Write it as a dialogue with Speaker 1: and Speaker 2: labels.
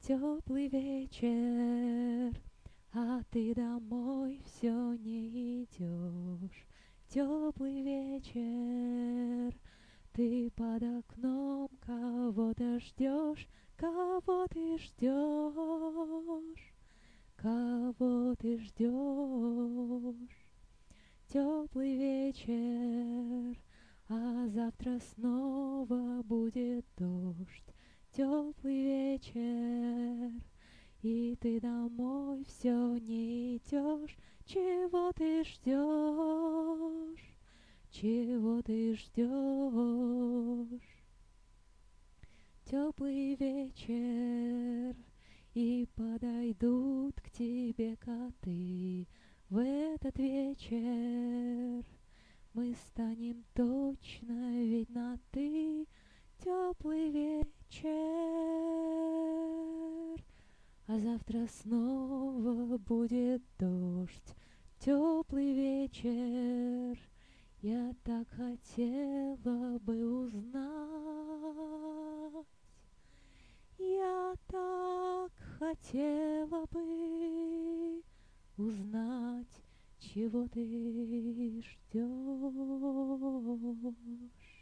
Speaker 1: Теплый вечер, а ты домой все не идешь. Теплый вечер, ты под окном кого-то ждешь, кого ты ждешь, кого ты ждешь. Теплый вечер, а завтра снова будет дождь. Теплый вечер, и ты домой все не идешь. Чего ты ждешь? Чего ты ждешь? Теплый вечер, и подойдут к тебе коты. В этот вечер мы станем точно, ведь на ты. Теплый вечер, а завтра снова будет дождь. Теплый вечер, я так хотела бы узнать, я так хотела бы узнать, чего ты ждешь.